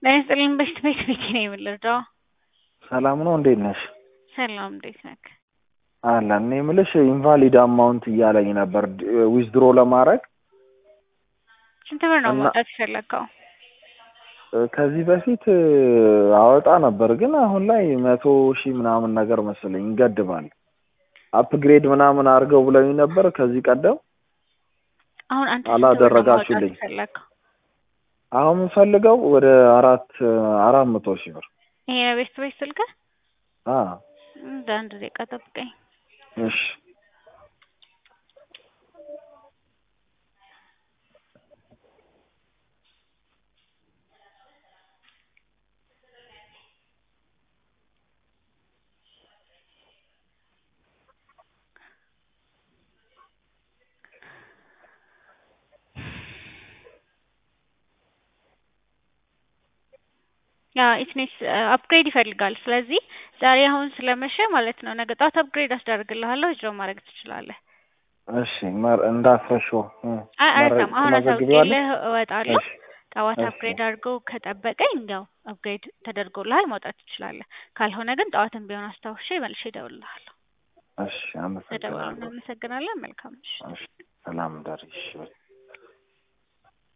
ለስጥልኝ በሽታ ቤት ነው የምልረዳው። ሰላም ነው እንዴት ነሽ? ሰላም እንዴት ነህ? አለን እኔ የምልሽ ኢንቫሊድ አማውንት እያለኝ ነበር ዊዝድሮ ለማድረግ። ስንት ብር ነው ማውጣት የፈለከው? ከዚህ በፊት አወጣ ነበር ግን አሁን ላይ 100,000 ምናምን ነገር መሰለኝ ይገድባል። አፕግሬድ ምናምን አድርገው ብለውኝ ነበር ከዚህ ቀደም። አሁን አንተ አላደረጋችሁልኝ። አሁን ፈልገው ወደ 400,000 ብር። ይሄ ነው ቤስት ስልክ? አንድ ደቂቃ ጠብቀኝ። እሺ ኢትኔስ አፕግሬድ ይፈልጋል። ስለዚህ ዛሬ አሁን ስለመሸ ማለት ነው ነገ ጧት አፕግሬድ አስደርግልሃለሁ እጅሮ ማድረግ ትችላለህ። እሺ እንዳትረሺው። አይደለም አሁን አሳውቄልህ እወጣለሁ። ጠዋት አፕግሬድ አድርገው ከጠበቀኝ ያው አፕግሬድ ተደርጎልሃል መውጣት ትችላለህ። ካልሆነ ግን ጠዋትም ቢሆን አስታውሼ መልሼ እደውልልሃለሁ። እሺ አመሰግናለሁ። እናመሰግናለን። መልካም። እሺ ሰላም ዳርሽ።